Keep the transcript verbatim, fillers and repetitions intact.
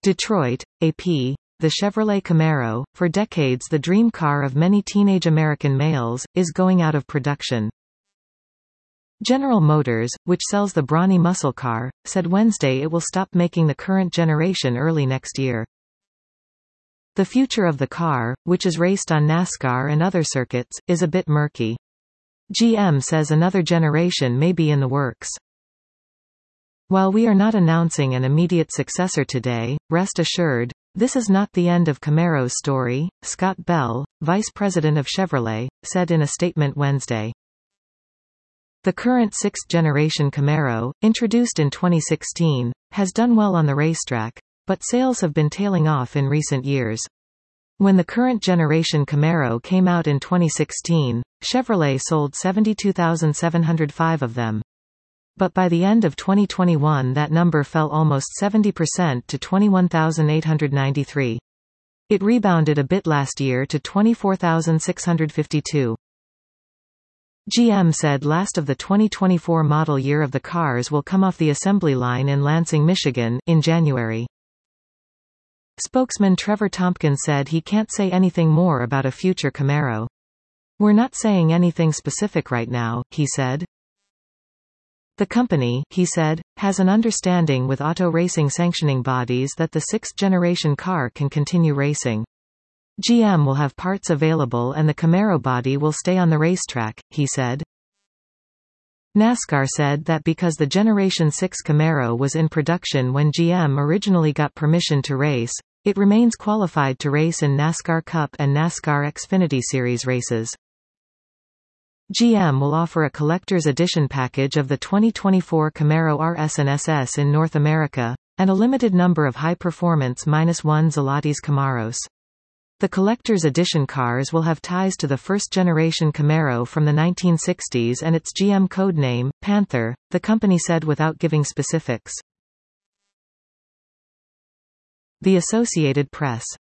Detroit, A P. The Chevrolet Camaro, for decades the dream car of many teenage American males, is going out of production. General Motors, which sells the brawny muscle car, said Wednesday it will stop making the current generation early next year. The future of the car, which is raced on NASCAR and other circuits, is a bit murky. G M says another generation may be in the works. While we are not announcing an immediate successor today, rest assured, this is not the end of Camaro's story, Scott Bell, vice president of Chevrolet, said in a statement Wednesday. The current sixth-generation Camaro, introduced in twenty sixteen, has done well on the racetrack, but sales have been tailing off in recent years. When the current generation Camaro came out in twenty sixteen, Chevrolet sold seventy-two thousand seven hundred five of them. But by the end of twenty twenty-one that number fell almost seventy percent to twenty-one thousand eight hundred ninety-three. It rebounded a bit last year to twenty-four thousand six hundred fifty-two. G M said last of the twenty twenty-four model year of the cars will come off the assembly line in Lansing, Michigan, in January. Spokesman Trevor Tompkins said he can't say anything more about a future Camaro. "We're not saying anything specific right now," he said. The company, he said, has an understanding with auto racing sanctioning bodies that the sixth-generation car can continue racing. G M will have parts available and the Camaro body will stay on the racetrack, he said. NASCAR said that because the Generation six Camaro was in production when G M originally got permission to race, it remains qualified to race in NASCAR Cup and NASCAR Xfinity Series races. G M will offer a collector's edition package of the twenty twenty-four Camaro R S and S S in North America, and a limited number of high-performance minus one Zlotys Camaros. The collector's edition cars will have ties to the first-generation Camaro from the nineteen sixties and its G M code name, Panther, the company said without giving specifics. The Associated Press.